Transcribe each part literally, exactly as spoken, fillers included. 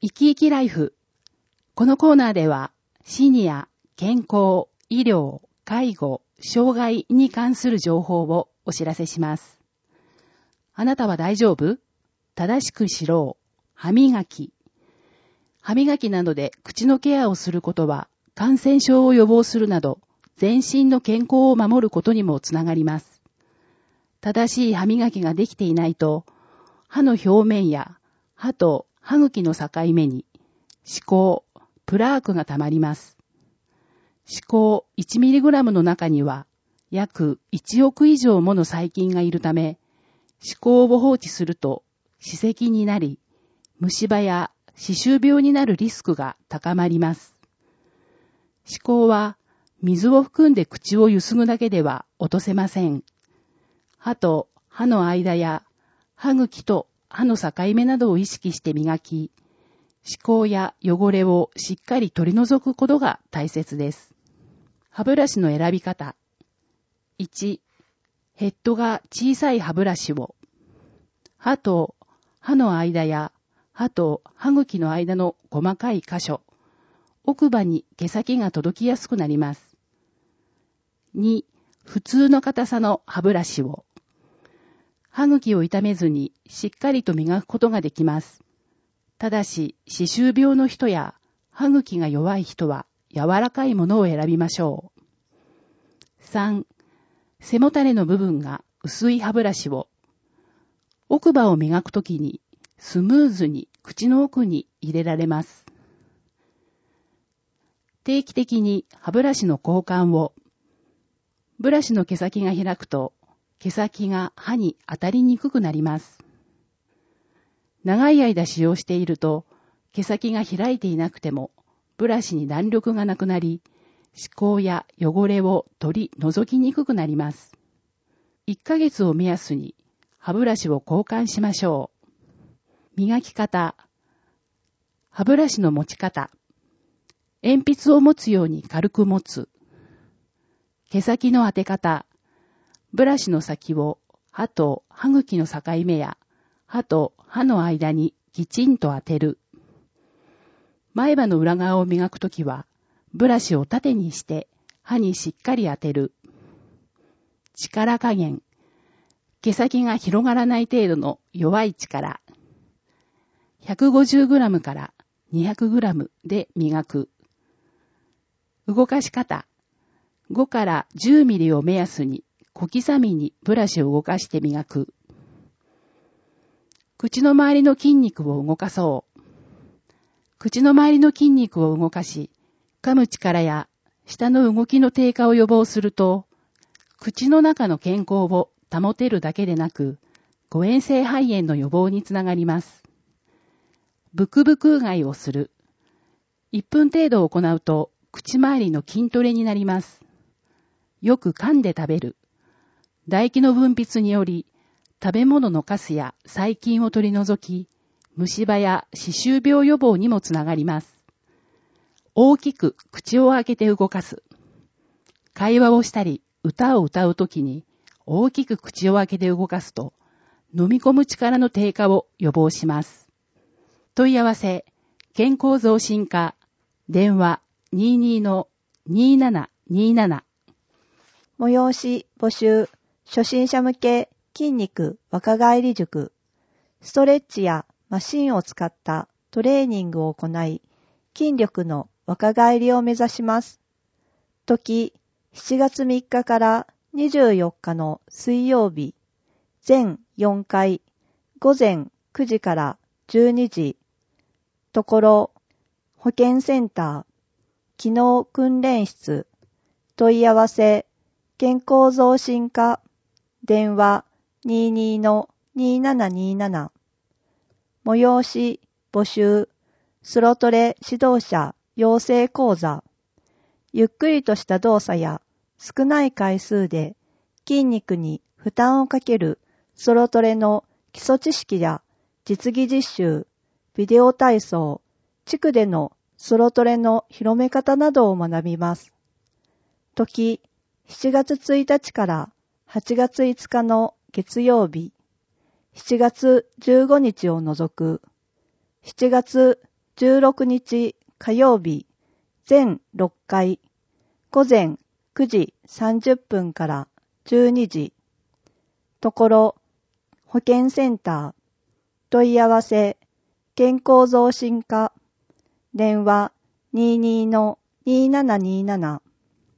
生き生きライフ。このコーナーではシニア、健康、医療、介護、障害に関する情報をお知らせします。あなたは大丈夫？正しくしろ。歯磨き。歯磨きなどで口のケアをすることは感染症を予防するなど全身の健康を守ることにもつながります。正しい歯磨きができていないと歯の表面や歯と歯茎の境目に歯垢、プラークがたまります。歯垢 いちミリグラム の中には約いちおく以上もの細菌がいるため、歯垢を放置すると歯石になり、虫歯や歯周病になるリスクが高まります。歯垢は水を含んで口をゆすぐだけでは落とせません。歯と歯の間や歯茎と歯の境目などを意識して磨き、歯垢や汚れをしっかり取り除くことが大切です。歯ブラシの選び方。いち、ヘッドが小さい歯ブラシを。歯と歯の間や歯と歯茎の間の細かい箇所、奥歯に毛先が届きやすくなります。に、普通の硬さの歯ブラシを。歯茎を傷めずにしっかりと磨くことができます。ただし、歯周病の人や歯茎が弱い人は柔らかいものを選びましょう。さん、背もたれの部分が薄い歯ブラシを。奥歯を磨くときにスムーズに口の奥に入れられます。定期的に歯ブラシの交換を。ブラシの毛先が開くと毛先が歯に当たりにくくなります。長い間使用していると毛先が開いていなくてもブラシに弾力がなくなり、歯垢や汚れを取り除きにくくなります。いっかげつを目安に歯ブラシを交換しましょう。磨き方。歯ブラシの持ち方。鉛筆を持つように軽く持つ。毛先の当て方。ブラシの先を歯と歯茎の境目や歯と歯の間にきちんと当てる。前歯の裏側を磨くときは、ブラシを縦にして歯にしっかり当てる。力加減。毛先が広がらない程度の弱い力。ひゃくごじゅうグラム からにひゃくグラム で磨く。動かし方。ごからじゅうミリを目安に小刻みにブラシを動かして磨く。口の周りの筋肉を動かそう。口の周りの筋肉を動かし、噛む力や舌の動きの低下を予防すると、口の中の健康を保てるだけでなく、誤嚥性肺炎の予防につながります。ブクブクうがいをする。いっぷん程度行うと、口周りの筋トレになります。よく噛んで食べる。唾液の分泌により、食べ物のカスや細菌を取り除き、虫歯や歯周病予防にもつながります。大きく口を開けて動かす。会話をしたり、歌を歌うときに、大きく口を開けて動かすと、飲み込む力の低下を予防します。問い合わせ、健康増進課、電話 にじゅうにのにじゅうななにじゅうなな。 催し募集、初心者向け筋肉若返り塾、ストレッチやマシンを使ったトレーニングを行い、筋力の若返りを目指します。時、しちがつみっかからにじゅうよっかの水曜日、全よんかい、午前くじからじゅうにじ、ところ、保健センター、機能訓練室、問い合わせ、健康増進課、電話 にじゅうにのにじゅうななにじゅうなな。催し、募集、スロトレ指導者養成講座。ゆっくりとした動作や少ない回数で筋肉に負担をかけるスロトレの基礎知識や実技実習、ビデオ体操、地区でのスロトレの広め方などを学びます。時、しちがつついたちからはちがついつかの月曜日、しちがつじゅうごにちを除く、しちがつじゅうろくにち火曜日、全ろっかい、午前くじさんじゅっぷんからじゅうにじ、ところ、保健センター、問い合わせ、健康増進課、電話 にじゅうにのにーななにーなな、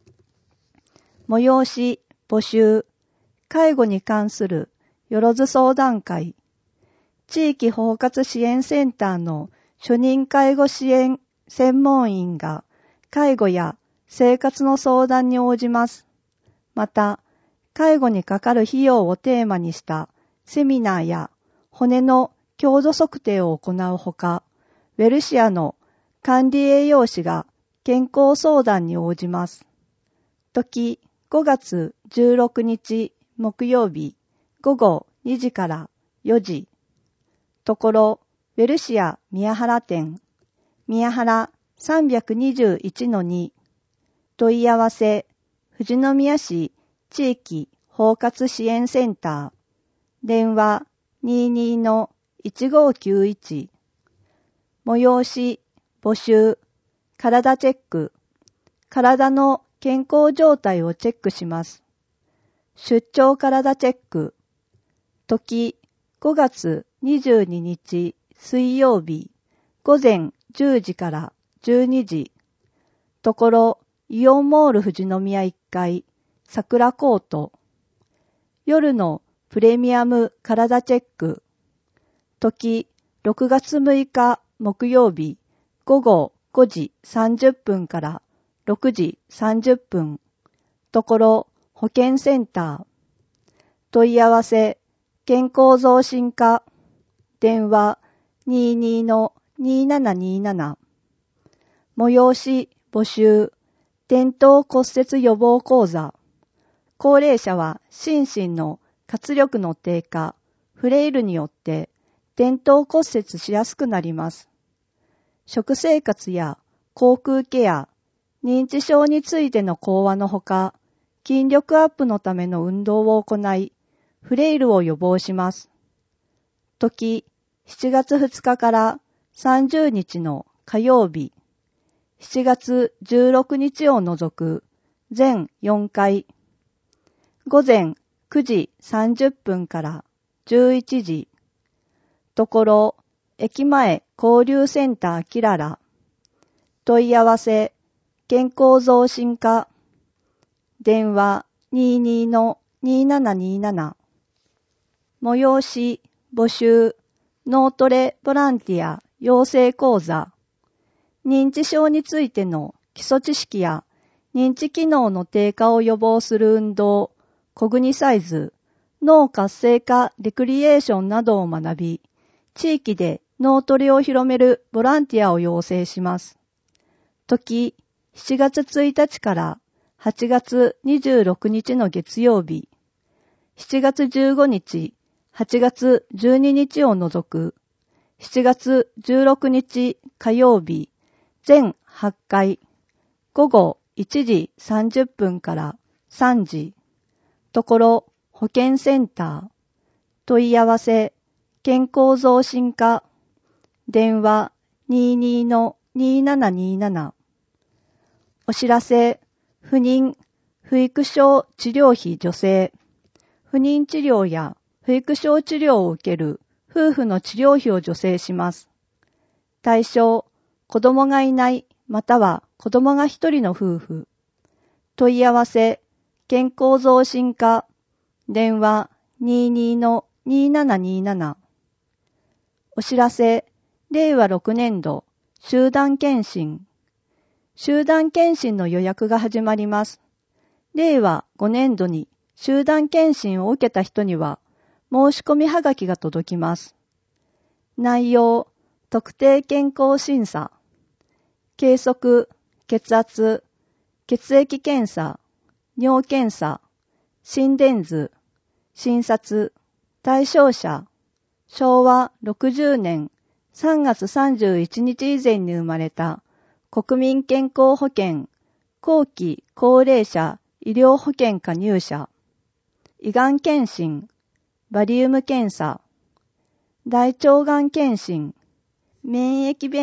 催し、募集、介護に関するよろず相談会、地域包括支援センターの主任介護支援専門員が介護や生活の相談に応じます。また、介護にかかる費用をテーマにしたセミナーや骨の強度測定を行うほか、ウェルシアの管理栄養士が健康相談に応じます。時、ごがつじゅうろくにち木曜日午後にじからよじ。ところ、ウェルシア宮原店、宮原 さんびゃくにじゅういちのに、問い合わせ、富士宮市地域包括支援センター、電話 にじゅうにのいちごきゅういち、催し、募集、体チェック、体の健康状態をチェックします。出張体チェック、時、ごがつにじゅうににち水曜日、午前じゅうじからじゅうにじ、ところ、イオンモール富士宮いっかい、桜コート、夜のプレミアム体チェック、時、ろくがつむいか木曜日、午後ごじさんじゅっぷんからろくじさんじゅっぷん、ところ、保健センター、問い合わせ、健康増進課、電話 にじゅうにのにーななにーなな、催し、募集、転倒骨折予防講座、高齢者は心身の活力の低下、フレイルによって転倒骨折しやすくなります。食生活や口腔ケア、認知症についての講話のほか、筋力アップのための運動を行い、フレイルを予防します。時、しちがつふつかからさんじゅうにちの火曜日、しちがつじゅうろくにちを除く全よんかい、午前くじさんじゅっぷんからじゅういちじ、ところ、駅前交流センターキララ、問い合わせ、健康増進課、電話 にじゅうにのにーななにーなな、催し、募集、脳トレボランティア養成講座、認知症についての基礎知識や認知機能の低下を予防する運動、コグニサイズ、脳活性化レクリエーションなどを学び、地域で脳トレを広めるボランティアを養成します。時、しちがつついたちからはちがつにじゅうろくにちの月曜日、しちがつじゅうごにち、はちがつじゅうににちを除く、しちがつじゅうろくにち火曜日、全はっかい、午後いちじさんじゅっぷんからさんじ、ところ、保健センター、問い合わせ、健康増進課、電話 にじゅうにのにーななにーなな、お知らせ、不妊、不育症治療費助成、不妊治療や不育症治療を受ける夫婦の治療費を助成します。対象、子供がいないまたは子供が一人の夫婦。問い合わせ、健康増進課、電話 にじゅうにのにーななにーなな。お知らせ、れいわろくねんど集団検診。集団検診の予約が始まります。れいわごねんどに集団検診を受けた人には申し込みはがきが届きます。内容、特定健康審査、計測、血圧、血液検査、尿検査、心電図、診察、対象者、しょうわろくじゅうねんさんがつさんじゅういちにち以前に生まれた国民健康保険後期高齢者医療保険加入者、胃がん検診、バリウム検査、大腸がん検診、免疫弁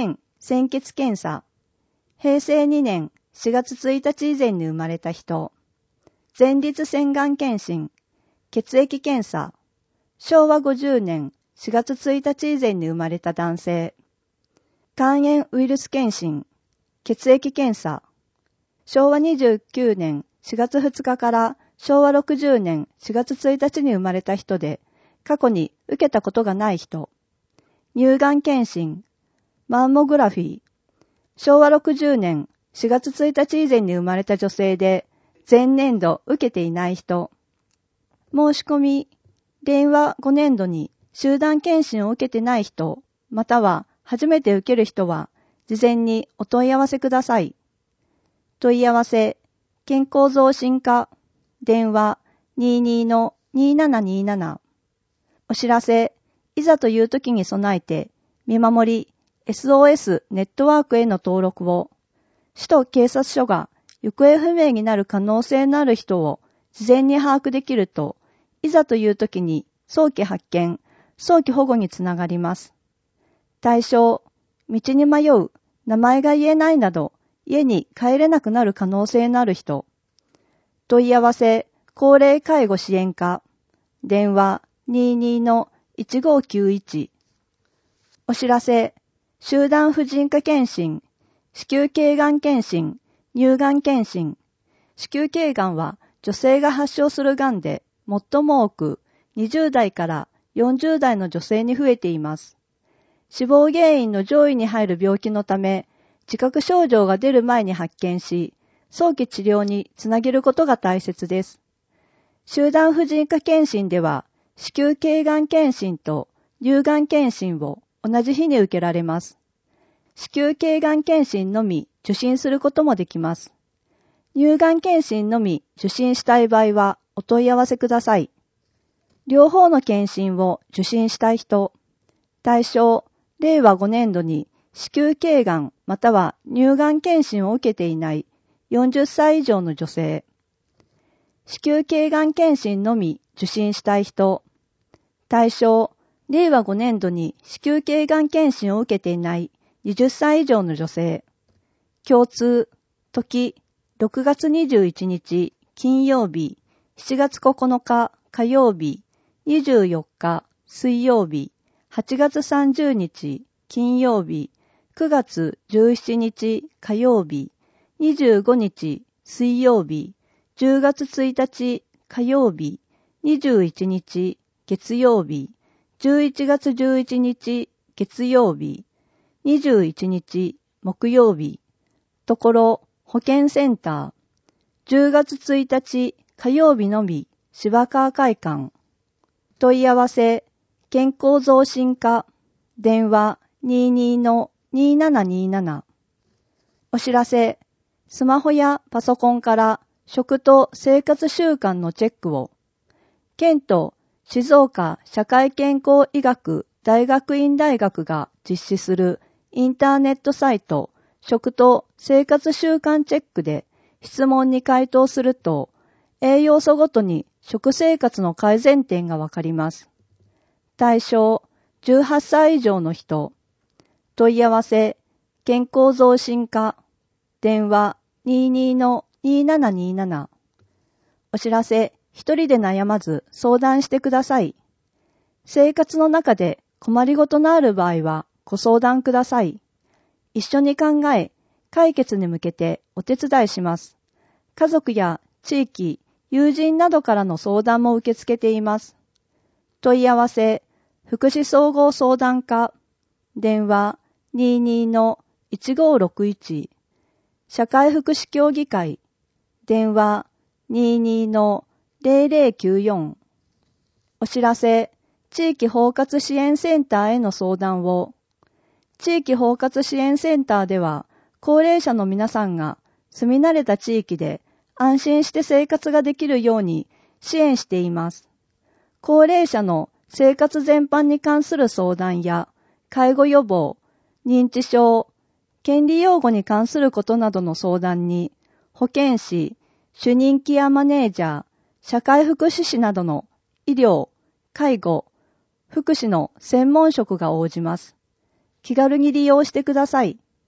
鮮血検査、へいせいにねんしがつついたち以前に生まれた人、前立腺がん検診、血液検査、しょうわごじゅうねんしがつついたち以前に生まれた男性、肝炎ウイルス検診、血液検査、しょうわにじゅうきゅうねんしがつふつかからしょうわろくじゅうねんしがつついたちに生まれた人で、過去に受けたことがない人、乳がん検診、マンモグラフィー、しょうわろくじゅうねんしがつついたち以前に生まれた女性で、前年度受けていない人、申し込み、れいわごねんどに集団検診を受けてない人、または初めて受ける人は、事前にお問い合わせください。問い合わせ、健康増進課、電話 にじゅうにのにじゅうななにじゅうなな。お知らせ、いざという時に備えて、見守り、エスオーエス ネットワークへの登録を、首都警察署が行方不明になる可能性のある人を事前に把握できると、いざという時に早期発見、早期保護につながります。対象、道に迷う、名前が言えないなど、家に帰れなくなる可能性のある人。問い合わせ、高齢介護支援課。電話 にじゅうにのいちごきゅういち。お知らせ、集団婦人科検診、子宮頸がん検診、乳がん検診。子宮頸がんは女性が発症するがんで最も多くにじゅうだいからよんじゅうだいの女性に増えています。死亡原因の上位に入る病気のため、自覚症状が出る前に発見し、早期治療につなげることが大切です。集団婦人科検診では、子宮頸がん検診と乳がん検診を同じ日に受けられます。子宮頸がん検診のみ受診することもできます。乳がん検診のみ受診したい場合はお問い合わせください。両方の検診を受診したい人、対象、れいわごねんどに子宮頸がんまたは乳がん検診を受けていないよんじゅっさい以上の女性、子宮頸がん検診のみ受診したい人、対象、れいわごねんどに子宮頸がん検診を受けていないはたち以上の女性、共通、時、ろくがつにじゅういちにち金曜日、しちがつここのか火曜日、にじゅうよっか水曜日、はちがつさんじゅうにち金曜日、くがつじゅうしちにち火曜日、にじゅうごにち水曜日、じゅうがつついたち火曜日、にじゅういちにち月曜日、じゅういちがつじゅういちにち月曜日、にじゅういちにち木曜日、ところ保健センター、じゅうがつついたち火曜日のみ芝川会館、問い合わせ、健康増進課、電話 にじゅうにのにじゅうななにじゅうなな。お知らせ、スマホやパソコンから食と生活習慣のチェックを、県と静岡社会健康医学大学院大学が実施するインターネットサイト、食と生活習慣チェックで質問に回答すると、栄養素ごとに食生活の改善点がわかります。対象、じゅうはっさい以上の人。問い合わせ、健康増進課。電話 にじゅうにのにじゅうななにじゅうなな。お知らせ、一人で悩まず相談してください。生活の中で困りごとのある場合はご相談ください。一緒に考え、解決に向けてお手伝いします。家族や地域、友人などからの相談も受け付けています。問い合わせ、福祉総合相談課。電話 にじゅうにのいちごろくいち。社会福祉協議会。電話 にじゅうにのぜろぜろきゅうよん。お知らせ、地域包括支援センターへの相談を。地域包括支援センターでは、高齢者の皆さんが住み慣れた地域で安心して生活ができるように支援しています。高齢者の生活全般に関する相談や、介護予防、認知症、権利擁護に関することなどの相談に、保健師、主任ケアマネージャー、社会福祉士などの医療、介護、福祉の専門職が応じます。気軽に利用してください。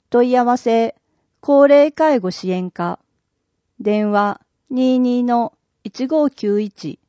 問い合わせ、高齢介護支援課。電話 にじゅうにのいちごきゅういち